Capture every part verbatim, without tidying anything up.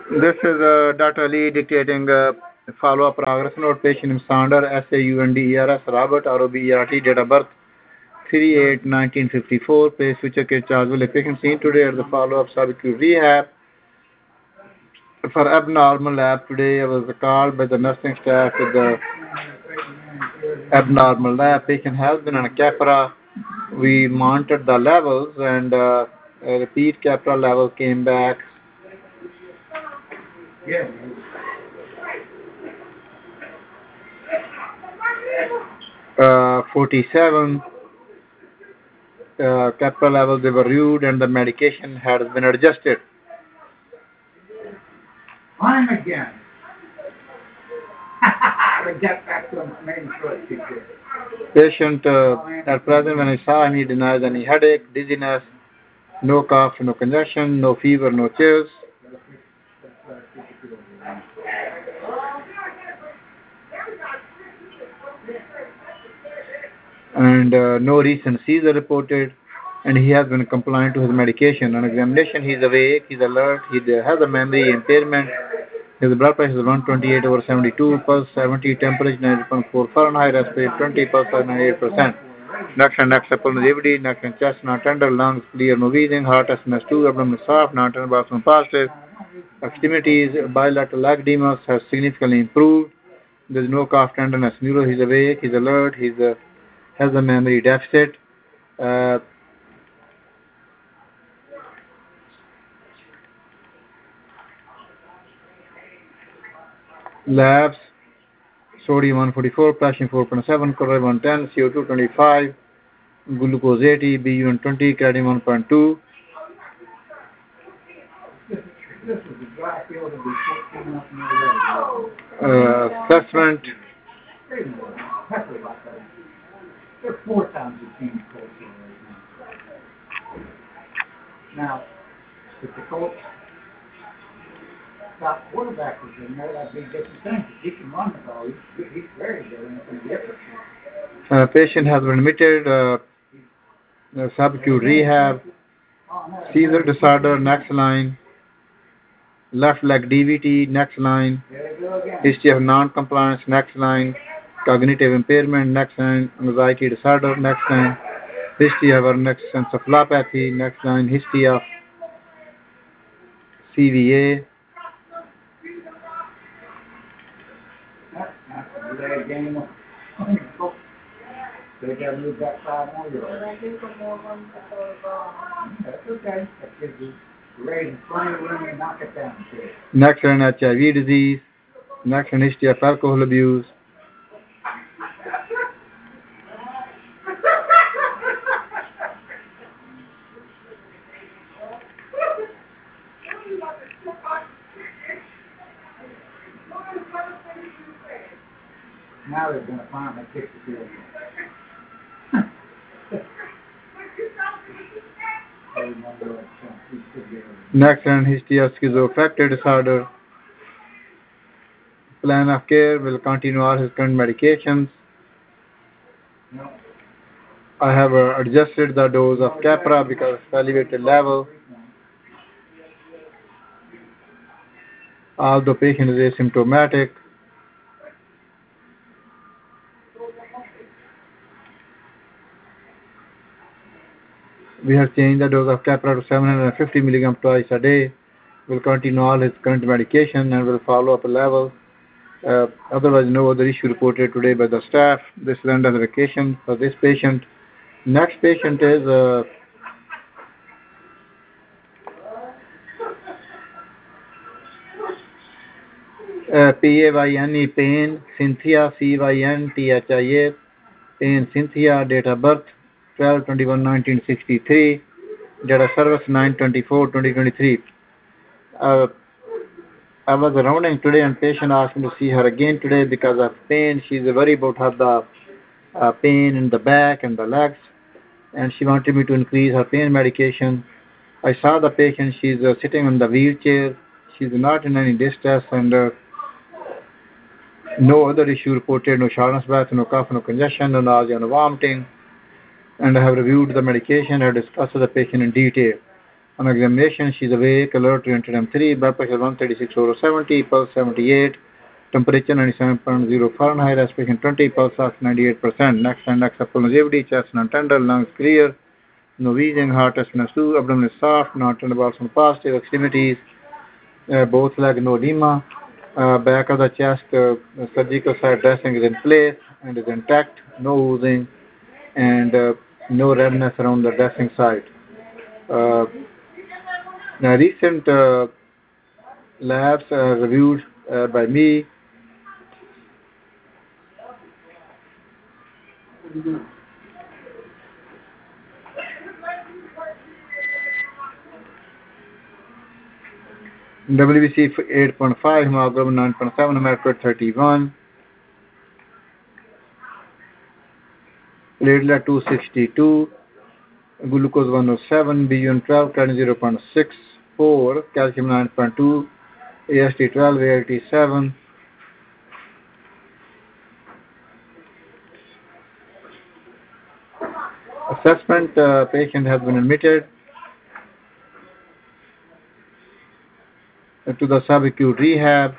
This is uh, Doctor Ali dictating uh, follow-up progress note. Patient name Sander, S A U N D E R S, Robert, R O B E R T, date of birth three eight nineteen fifty-four. Place switcher के charge वाले patient seen today at the follow-up subacute rehab for abnormal lab. Today I was called by the nursing staff with the abnormal lab. Patient has been on a Keppra. We monitored the levels and uh, a repeat Keppra level came back uh, forty-seven. Uh, Keppra levels they were reviewed and the medication has been adjusted. I'm again. I get back to my main choice. Patient uh, at present when I saw him he denies any headache, dizziness, no cough, no congestion, no fever, no chills. And uh, no recent seizure reported, and he has been compliant to his medication. On examination, he is awake, he is alert, he has a memory impairment. His blood pressure is one twenty-eight over seventy-two, pulse seventy, temperature ninety point four Fahrenheit, respiratory twenty, pulse ninety-eight percent. Next and next pulmonary, neck and chest not tender, lungs clear, no wheezing, heart S M S two, abdomen soft, not tender, bathroom positive. Extremities, bilateral leg edemas has significantly improved. There is no cough, tenderness, neuro, he is awake, he is alert, he is a has a memory deficit. Uh, labs, sodium one forty-four, potassium four point seven, chloride one ten, C O two twenty-five, glucose eighty, B U N twenty, creatinine one point two. Uh, assessment. They're four times the team culture right now. Now, with the Colts, top quarterback was in there, that'd be a different thing. He can run the ball. He's, he's very good and it's different. Uh, patient has been admitted uh, uh, subacute rehab, seizure disorder, next line, left leg D V T, next line, history of non-compliance, next line, cognitive impairment, next line, anxiety disorder, next line, history of next encephalopathy, next line, history of C V A. They got to move that five more yards. That's okay. That gives you raise and plenty of room and knock it down. Next line, H I V disease. Next line, history of alcohol abuse. Now they're going to finally kick the field. Next line, history of schizoaffective disorder. Plan of care will continue all his current medications. No. I have uh, adjusted the dose of Keppra because of elevated level. Although patient is asymptomatic. We have changed the dose of Keppra to seven hundred fifty milligrams twice a day. Will continue all his current medication and will follow up a level. Uh, otherwise, no other issue reported today by the staff. This is the end of the vacation for this patient. Next patient is uh, uh, P A Y N E, Pain, Cynthia, C Y N T H I A, Pain, Cynthia, date of birth twelve twenty-one nineteen sixty-three, date of service nine twenty-four twenty twenty-three. Uh, I was rounding today and patient asked me to see her again today because of pain. She's worried about her the uh, pain in the back and the legs, and she wanted me to increase her pain medication. I saw the patient. She's uh, sitting in the wheelchair. She's not in any distress and uh, no other issue reported. No shortness of breath, no cough, no congestion, no nausea, no vomiting. And I have reviewed the medication. I have discussed with the patient in detail. On examination, she is awake, alert, oriented M three, blood pressure one thirty-six over seventy, pulse seventy-eight, temperature ninety-seven point zero Fahrenheit, respiration twenty, pulse ox ninety-eight percent. Next and next upper longevity, chest non tender, lungs clear, no wheezing, heart S N S two, abdomen is soft, not tender bowels positive, extremities, uh, both leg no edema, uh, back of the chest, uh, surgical side dressing is in place and is intact, no oozing, and uh, no redness around the dressing site. Uh, now recent uh, labs uh, reviewed uh, by me W B C eight point five, hemoglobin nine point seven, hematocrit thirty-one, platelet two sixty-two, glucose one oh seven, B U N twelve, creatinine zero point six four, calcium nine point two, A S T twelve, A L T seven. Assessment, uh, patient has been admitted to the subacute rehab.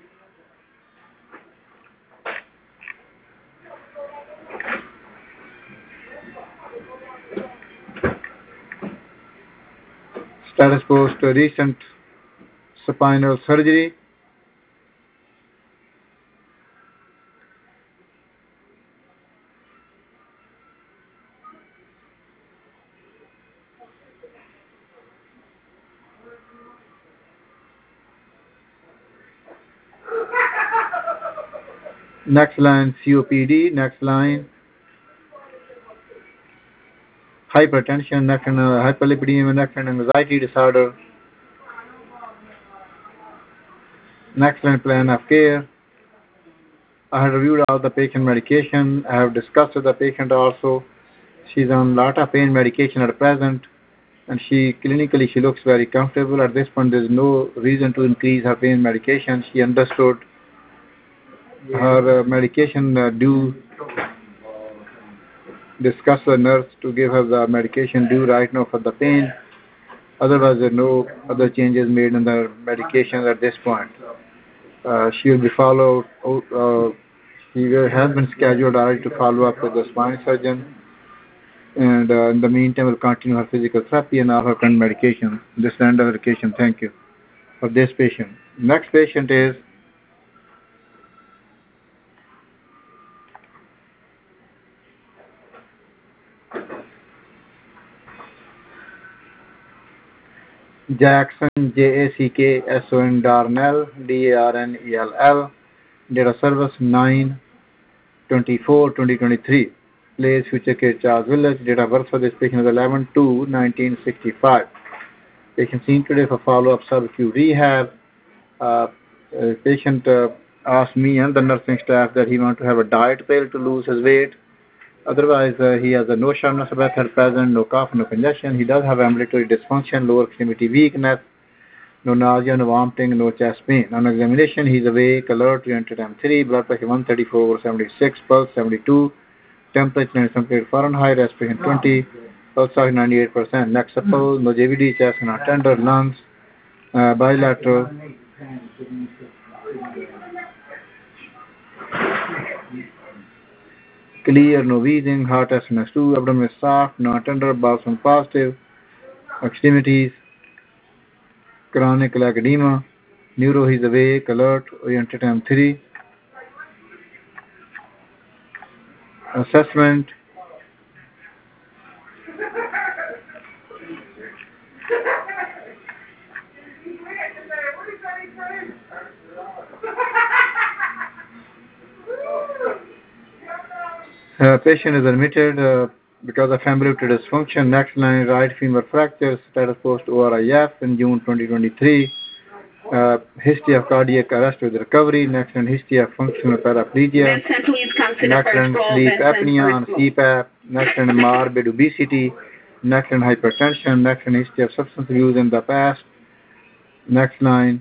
Status post recent spinal surgery. Next line C O P D, next line hypertension, next line uh, hyperlipidemia, next line anxiety disorder, next line plan of care. I have reviewed all the patient medication. I have discussed with the patient also. She's on a lot of pain medication at present, and she clinically she looks very comfortable. At this point, there is no reason to increase her pain medication. She understood her uh, medication uh, due. Discuss with the nurse to give her the medication due right now for the pain. Otherwise, there are no other changes made in the medication at this point. Uh, she will be followed. Uh, she has been scheduled already to follow up with the spine surgeon, and uh, in the meantime, will continue her physical therapy and all her current medication. This is the end of medication. Thank you for this patient. Next patient is Jackson, J A C K S O N Darnell, D A R N E L L, date of service nine twenty-four twenty twenty-three, place Future Care Charles Village, date of birth for this patient is eleven two nineteen sixty-five. Patient seen today for follow-up subacute rehab. Uh, uh, patient uh, asked me and the nursing staff that he wants to have a diet pill to lose his weight. Otherwise, uh, he has a no shortness of breath at present, no cough, no congestion. He does have ambulatory dysfunction, lower extremity weakness, no nausea, no vomiting, no chest pain. On examination, he is awake, alert, oriented M three, blood pressure one thirty-four over seventy-six, pulse seventy-two, temperature ninety-seven Fahrenheit, respiration twenty, pulse ox ninety-eight percent. Next supple, no J V D, chest not tender, lungs, uh, bilateral. Clear, no wheezing, heart S N S two, abdomen is soft, not tender, bowels positive, extremities, chronic leg edema, neuro, he is awake, alert, oriented M three. Assessment, Uh, patient is admitted uh, because of ambulatory dysfunction. Next line, right femur fracture, status post O R I F in June twenty twenty-three. Uh, history of cardiac arrest with recovery. Next line, history of functional paraplegia. Vincent, please come to Next the first line, row. sleep Vincent, apnea on first row. C PAP. Next line, morbid obesity. Next line, hypertension. Next line, history of substance abuse in the past. Next line,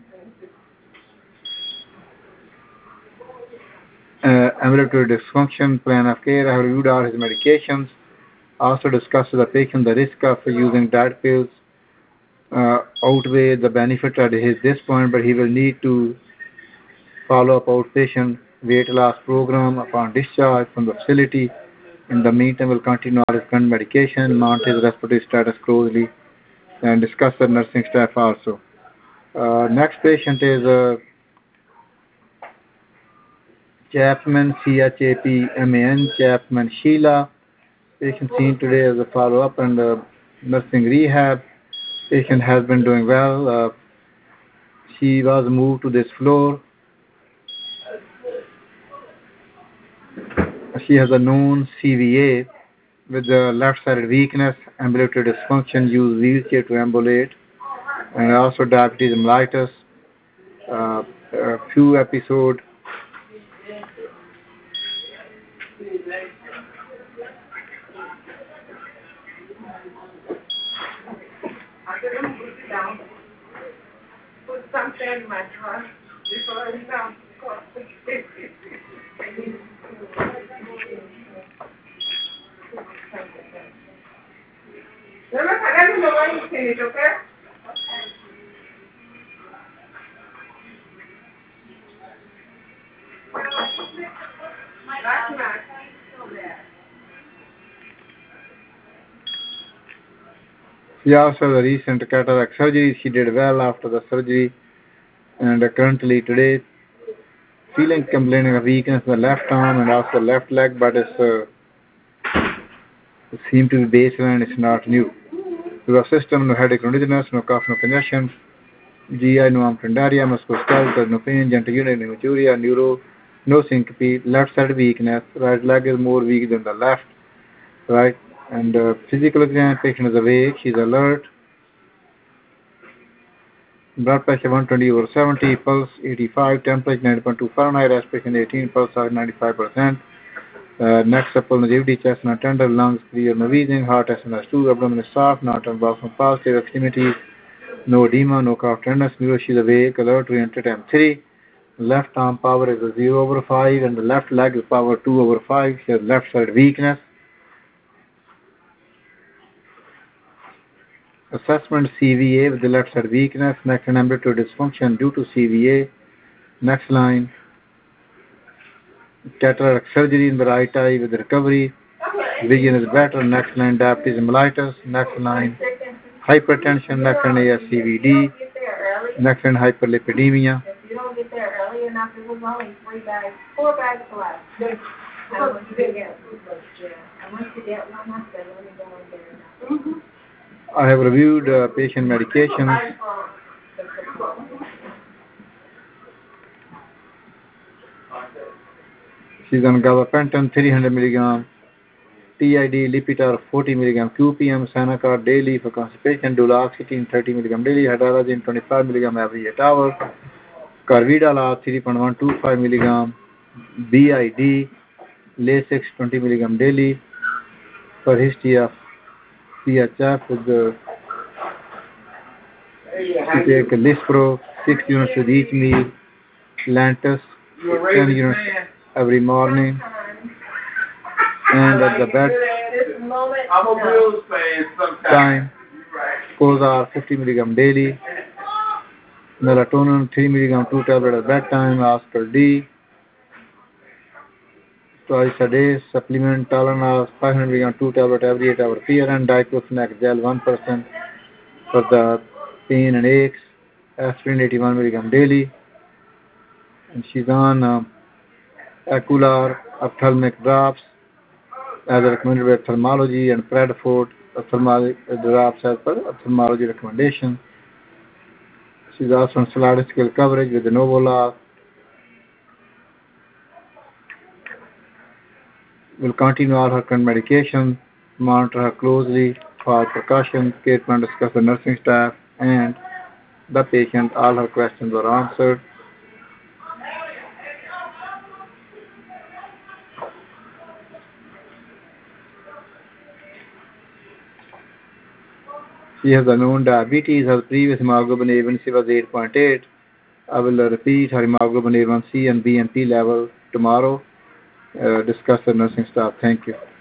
uh, ambulatory dysfunction, plan of care. I have reviewed all his medications. Also discussed with the patient the risk of using diet pills uh, outweigh the benefit at his this point, but he will need to follow up outpatient weight loss program upon discharge from the facility. In the meantime, will continue all his current medication, monitor his respiratory status closely, and discuss the nursing staff also. Uh, next patient is uh, Chapman, C H A P M A N, Chapman Sheila. Patient seen today as a follow-up and uh, nursing rehab. Patient has been doing well. Uh, she was moved to this floor. She has a known C V A with the left-sided weakness, ambulatory dysfunction, use wheelchair to ambulate, and also diabetes mellitus. Uh, a few episodes. Put something in my car before I stop. No me sacan lo más infinito, ¿ok? That's not. She also had a recent cataract surgery. She did well after the surgery, and uh, currently today feeling complaining of weakness in the left arm and also the left leg, but it's uh, it seemed to be baseline. It's not new. The system, no headache, no dizziness, no cough, no congestion, G I, no amputandaria, musculoskeletal, no pain, gentle unit, no maturia, neuro, no syncope, left side weakness, right leg is more weak than the left, right? And uh, physical exam, patient is awake, she's alert, blood pressure one twenty over seventy, pulse eighty-five, temperature nine point two Fahrenheit, respiration eighteen, pulse are ninety-five percent. Uh, next up, longevity, chest not tender, lungs clear, no wheezing, heart S N S two, abdomen is soft, not on bottom positive, extremities, no edema, no cough tenderness, neuro, she's awake, alert, oriented, M three. Left arm power is a zero over five, and the left leg is power two over five. She has left side weakness. Assessment C V A with the left side weakness, neck and ambulatory dysfunction due to C V A. Next line, cataract surgery in the right eye with recovery. Vision is better. Next line, diabetes mellitus. Next line, hypertension. Next line, A S C V D. Next line, hyperlipidemia. If you don't get there early enough, it was only three bags, four bags left. I went to get, I went to get one, I said, let me go and get it. Mm-hmm. I have reviewed uh, patient medications. She's on gabapentin three hundred milligram, T I D, Lipitor forty milligram, Q P M, Sanacard daily for constipation, duloxetine thirty milligram daily, hydralazine twenty-five milligram every eight hours, Carvedal three point one two five milligram, B I D, Lasix twenty milligram daily, for history of C H F with the to take Lispro, six units with each meal, Lantus, ten units every morning, and at the bed time, Cozar fifty milligram daily, melatonin three milligram two tablets at bedtime, Oscar D, twice a day, supplement Tylenol five hundred milligram two tablets every eight hours P R N, diclofenac gel one percent for the pain and aches, aspirin eighty-one milligram daily, and she's on uh, Acular ophthalmic drops as recommended by ophthalmology, and Predfort ophthalmology drops as per ophthalmology recommendation. She's also on statistical coverage with the Novolog. Will continue all her current medication, monitor her closely for precautions, treatment, discuss the nursing staff and the patient. All her questions were answered. She has a known diabetes. Her previous hemoglobin A one C was eight point eight. I will uh, repeat her hemoglobin A one C and B M P level tomorrow. Uh, discuss the nursing staff. Thank you.